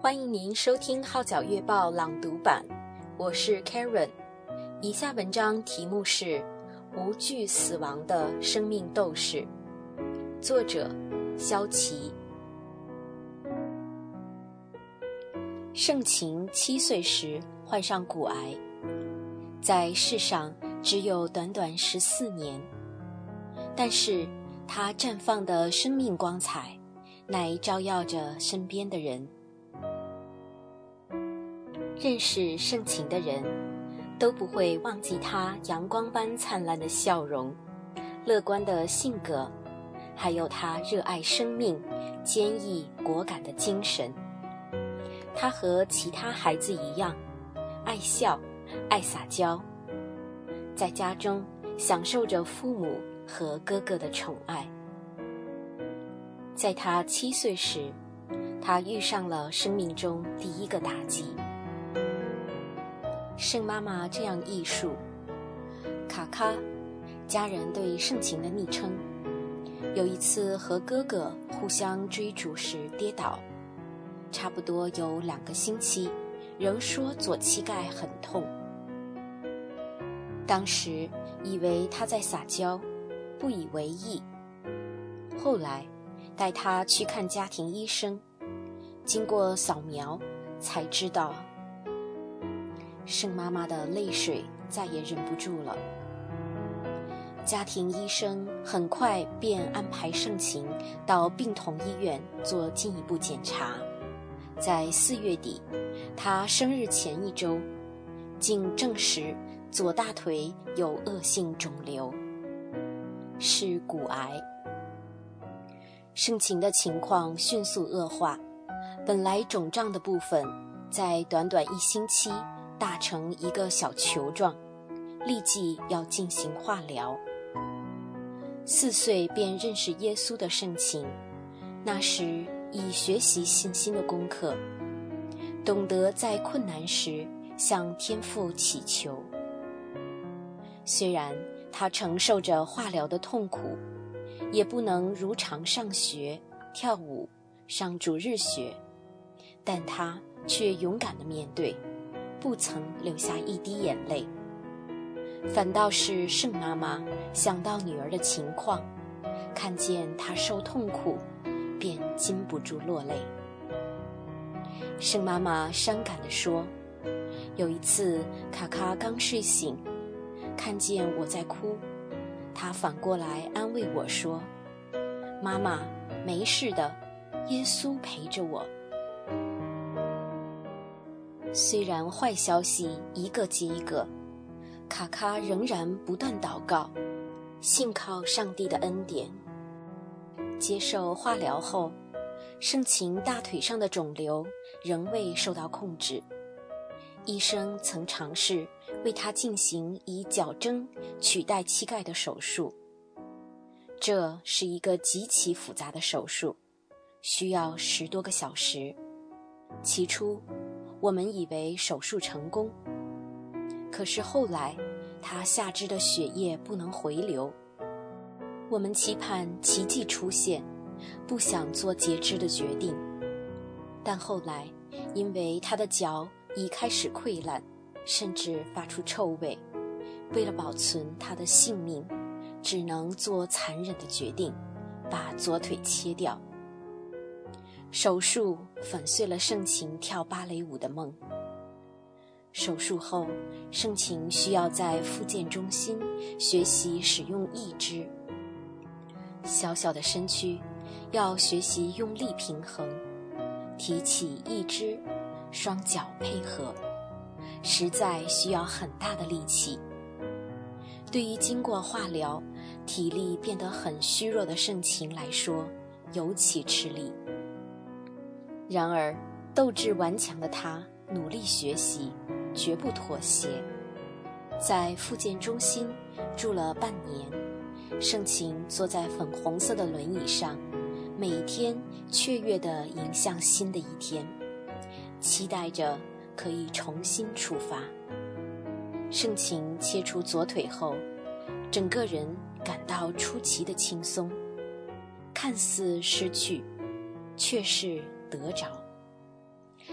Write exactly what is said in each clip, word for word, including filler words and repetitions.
欢迎您收听《号角月报》朗读版，我是 Karen。以下文章题目是《无惧死亡的生命斗士》，作者萧琪。盛情七岁时患上骨癌，在世上只有短短十四年，但是他绽放的生命光彩乃照耀着身边的人。认识盛情的人都不会忘记他阳光般灿烂的笑容、乐观的性格，还有他热爱生命、坚毅果敢的精神。他和其他孩子一样，爱笑、爱撒娇，在家中享受着父母和哥哥的宠爱。在他七岁时，他遇上了生命中第一个打击。盛妈妈这样忆述：卡卡，家人对盛情的昵称，有一次和哥哥互相追逐时跌倒，差不多有两个星期，仍说左膝盖很痛。当时以为他在撒娇，不以为意。后来带他去看家庭医生，经过扫描才知道，盛妈妈的泪水再也忍不住了。家庭医生很快便安排盛情到病童医院做进一步检查。在四月底，他生日前一周，竟证实左大腿有恶性肿瘤，是骨癌。盛情的情况迅速恶化，本来肿胀的部分在短短一星期大成一个小球状，立即要进行化疗。四岁便认识耶稣的盛情，那时已学习信心的功课，懂得在困难时向天父祈求。虽然他承受着化疗的痛苦，也不能如常上学、跳舞、上主日学，但他却勇敢地面对，不曾流下一滴眼泪。反倒是盛妈妈想到女儿的情况，看见她受痛苦，便禁不住落泪。盛妈妈伤感地说，有一次卡卡刚睡醒，看见我在哭，她反过来安慰我说，妈妈，没事的，耶稣陪着我。虽然坏消息一个接一个，卡卡仍然不断祷告，信靠上帝的恩典。接受化疗后，盛情大腿上的肿瘤仍未受到控制。医生曾尝试为他进行以矫正取代膝盖的手术，这是一个极其复杂的手术，需要十多个小时。起初我们以为手术成功，可是后来他下肢的血液不能回流，我们期盼奇迹出现，不想做截肢的决定。但后来因为他的脚已开始溃烂，甚至发出臭味，为了保存他的性命，只能做残忍的决定，把左腿切掉。手术粉碎了盛情跳芭蕾舞的梦。手术后，盛情需要在复健中心学习使用义肢。小小的身躯要学习用力平衡，提起义肢，双脚配合，实在需要很大的力气。对于经过化疗，体力变得很虚弱的盛情来说，尤其吃力。然而斗志顽强的他努力学习，绝不妥协。在复健中心住了半年，盛情坐在粉红色的轮椅上，每一天雀跃地迎向新的一天，期待着可以重新出发。盛情切除左腿后，整个人感到出奇的轻松，看似失去，却是得着。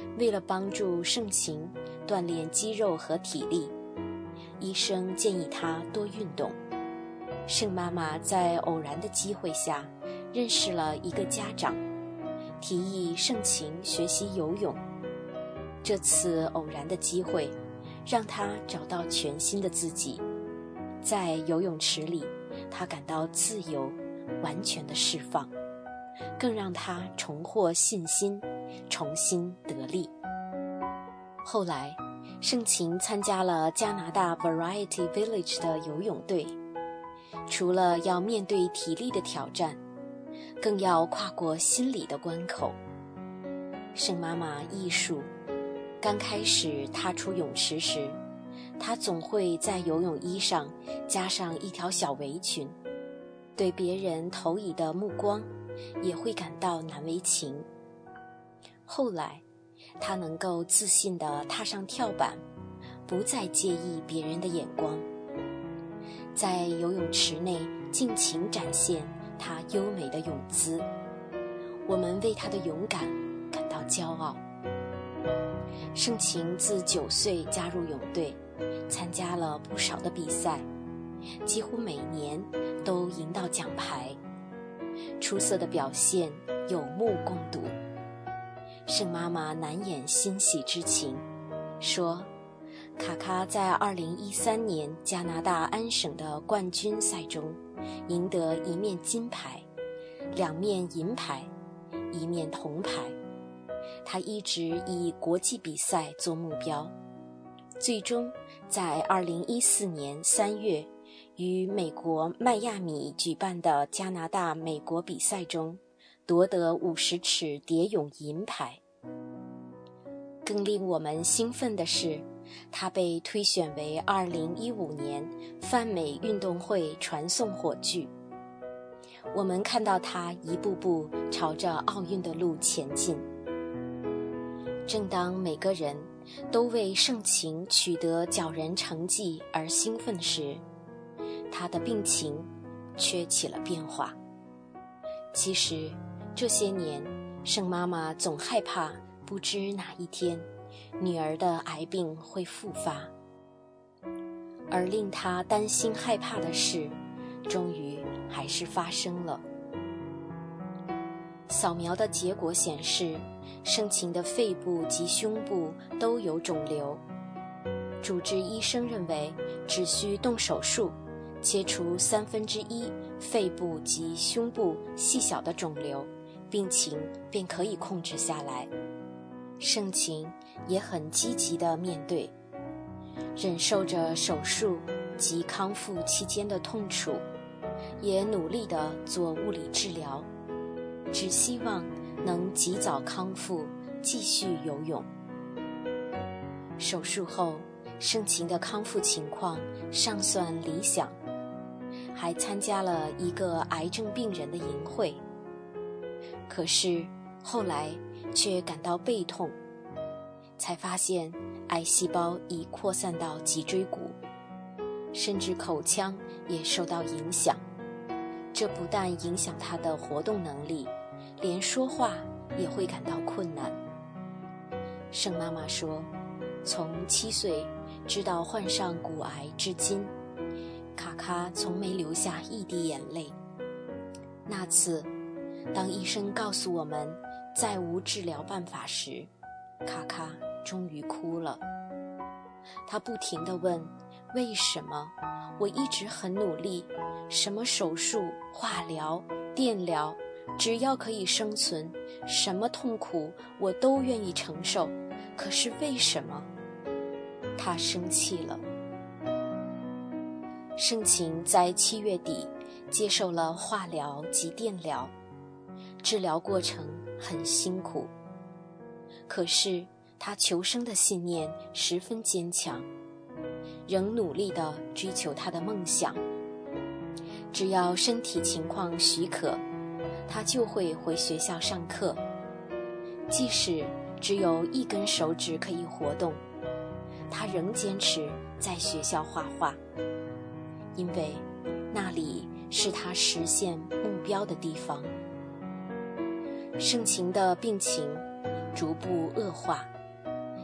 为了帮助盛情锻炼肌肉和体力，医生建议他多运动。盛妈妈在偶然的机会下认识了一个家长，提议盛情学习游泳。这次偶然的机会让他找到全新的自己，在游泳池里，他感到自由，完全的释放，更让他重获信心，重新得力。后来，盛情参加了加拿大 Variety Village 的游泳队，除了要面对体力的挑战，更要跨过心理的关口。盛妈妈艺术刚开始踏出泳池时，她总会在游泳衣上加上一条小围裙，对别人投以的目光也会感到难为情。后来，她能够自信地踏上跳板，不再介意别人的眼光，在游泳池内尽情展现她优美的泳姿。我们为她的勇敢感到骄傲。盛情自九岁加入泳队，参加了不少的比赛，几乎每年都赢到奖牌，出色的表现有目共睹。盛妈妈难掩欣喜之情，说卡卡在二零一三年加拿大安省的冠军赛中赢得一面金牌，两面银牌，一面铜牌。他一直以国际比赛做目标，最终在二零一四年三月于美国迈亚米举办的加拿大美国比赛中夺得五十尺蝶泳银牌。更令我们兴奋的是，他被推选为二零一五年泛美运动会传送火炬。我们看到他一步步朝着奥运的路前进。正当每个人都为盛情取得骄人成绩而兴奋时，他的病情却起了变化。其实这些年，盛妈妈总害怕不知哪一天女儿的癌病会复发，而令她担心害怕的事终于还是发生了。扫描的结果显示，盛情的肺部及胸部都有肿瘤。主治医生认为只需动手术切除三分之一肺部及胸部细小的肿瘤，病情便可以控制下来。盛情也很积极地面对，忍受着手术及康复期间的痛楚，也努力地做物理治疗，只希望能及早康复，继续游泳。手术后，盛情的康复情况尚算理想，还参加了一个癌症病人的营会。可是后来却感到背痛，才发现癌细胞已扩散到脊椎骨，甚至口腔也受到影响。这不但影响他的活动能力，连说话也会感到困难。盛妈妈说，从七岁知道患上骨癌至今，卡卡从没流下一滴眼泪。那次，当医生告诉我们再无治疗办法时，卡卡终于哭了。他不停地问，为什么？我一直很努力，什么手术、化疗、电疗，只要可以生存，什么痛苦我都愿意承受，可是为什么？他生气了。盛情在七月底接受了化疗及电疗，治疗过程很辛苦，可是他求生的信念十分坚强，仍努力地追求他的梦想。只要身体情况许可，他就会回学校上课，即使只有一根手指可以活动，他仍坚持在学校画画，因为那里是他实现目标的地方。盛情的病情逐步恶化，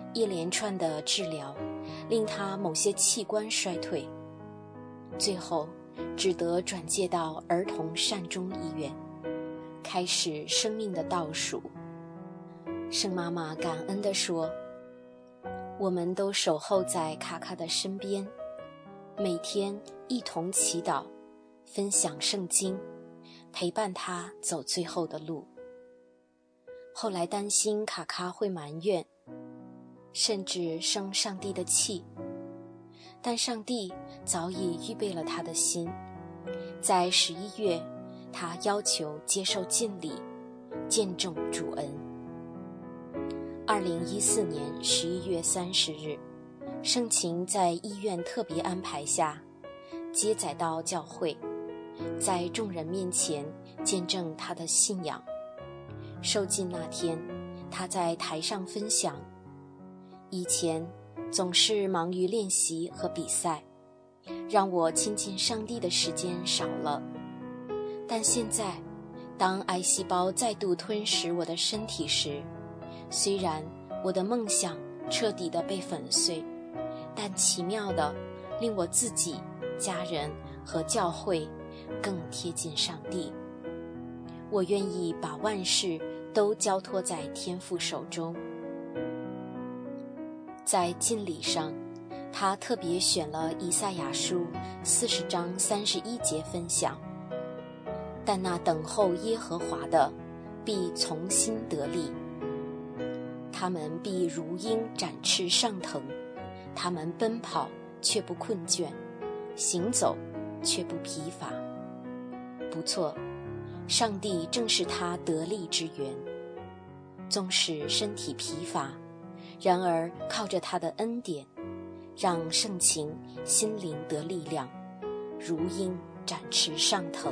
一连串的治疗令他某些器官衰退，最后只得转介到儿童善终医院，开始生命的倒数。圣妈妈感恩地说，我们都守候在卡卡的身边，每天一同祈祷，分享圣经，陪伴他走最后的路。后来担心卡卡会埋怨，甚至生上帝的气，但上帝早已预备了他的心。在十一月，他要求接受浸礼，见证主恩。二零一四年十一月三十日，盛情在医院特别安排下接载到教会，在众人面前见证他的信仰。受浸那天，他在台上分享，以前总是忙于练习和比赛，让我亲近上帝的时间少了。但现在，当癌细胞再度吞噬我的身体时，虽然我的梦想彻底地被粉碎，但奇妙地令我自己、家人和教会更贴近上帝。我愿意把万事都交托在天父手中。在浸礼上，他特别选了以赛亚书四十章三十一节分享，但那等候耶和华的必从心得力，他们必如鹰展翅上腾，他们奔跑却不困倦，行走却不疲乏。不错，上帝正是他得力之源，纵使身体疲乏，然而靠着他的恩典，让盛情心灵得力量，如鹰展翅上腾。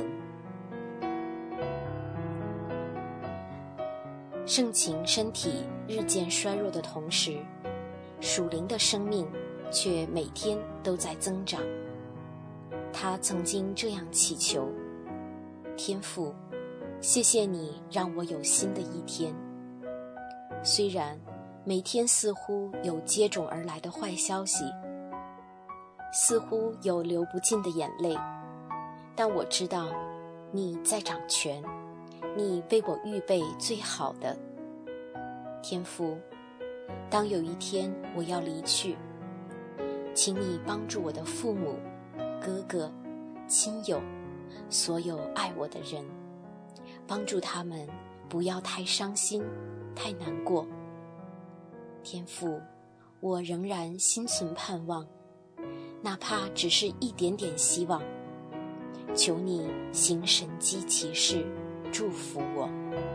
盛情身体日渐衰弱的同时，属灵的生命却每天都在增长。他曾经这样祈求，天父，谢谢你让我有新的一天。虽然每天似乎有接踵而来的坏消息，似乎有流不尽的眼泪，但我知道你在掌权，你为我预备最好的。天父，当有一天我要离去，请你帮助我的父母、哥哥、亲友，所有爱我的人，帮助他们不要太伤心、太难过。天父，我仍然心存盼望，哪怕只是一点点希望，求你行神迹奇事，祝福我。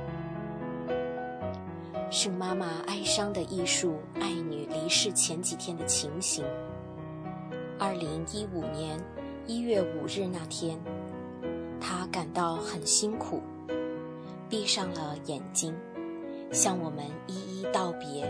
圣妈妈哀伤地忆述爱女离世前几天的情形。二零一五年一月五日那天，她感到很辛苦，闭上了眼睛，向我们一一道别。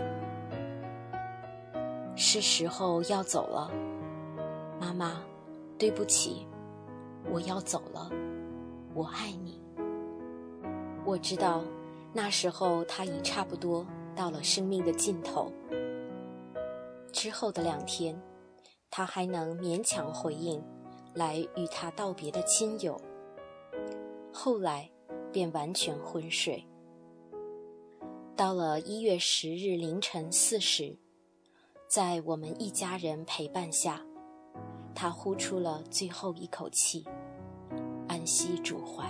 是时候要走了，妈妈，对不起，我要走了，我爱你。我知道那时候他已差不多到了生命的尽头。之后的两天，他还能勉强回应来与他道别的亲友，后来便完全昏睡。到了一月十日凌晨四时，在我们一家人陪伴下，他呼出了最后一口气，安息主怀。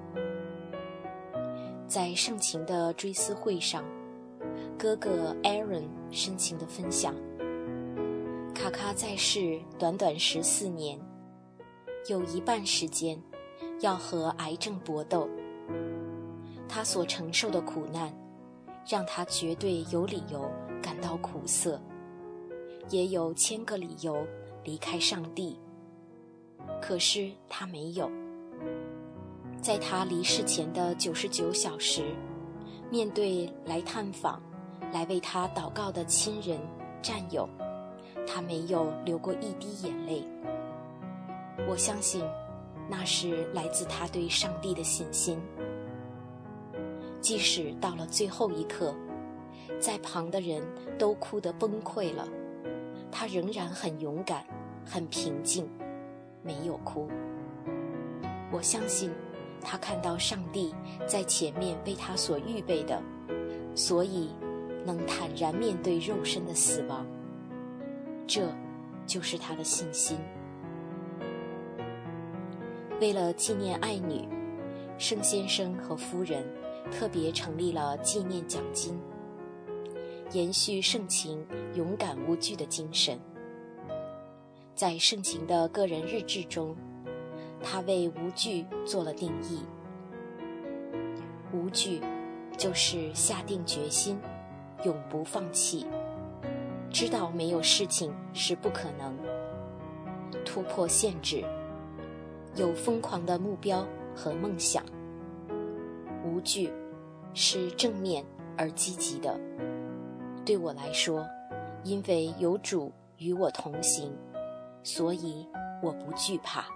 在盛情的追思会上，哥哥 Aaron 深情地分享，卡卡在世短短十四年，有一半时间要和癌症搏斗。他所承受的苦难，让他绝对有理由感到苦涩，也有千个理由离开上帝。可是他没有。在他离世前的九十九小时，面对来探访、来为他祷告的亲人、战友，他没有流过一滴眼泪。我相信，那是来自他对上帝的信心。即使到了最后一刻， 在旁的人都哭得崩溃了，他仍然很勇敢，很平静，没有哭。我相信他看到上帝在前面为他所预备的，所以能坦然面对肉身的死亡，这就是他的信心。为了纪念爱女，盛先生和夫人特别成立了纪念奖金，延续盛情勇敢无惧的精神。在盛情的个人日志中，他为无惧做了定义。无惧就是下定决心，永不放弃，知道没有事情是不可能，突破限制，有疯狂的目标和梦想。无惧是正面而积极的。对我来说，因为有主与我同行，所以我不惧怕。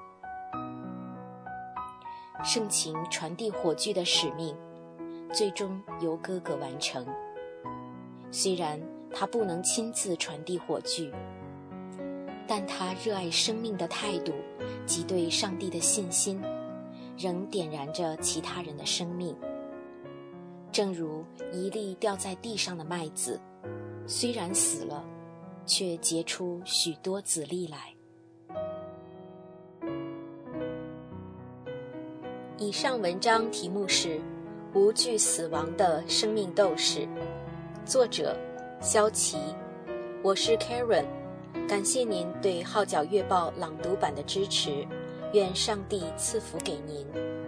盛情传递火炬的使命，最终由哥哥完成。虽然他不能亲自传递火炬，但他热爱生命的态度及对上帝的信心，仍点燃着其他人的生命。正如一粒掉在地上的麦子，虽然死了，却结出许多子粒来。以上文章题目是《无惧死亡的生命斗士》，作者萧琪，我是 Karen， 感谢您对号角月报朗读版的支持，愿上帝赐福给您。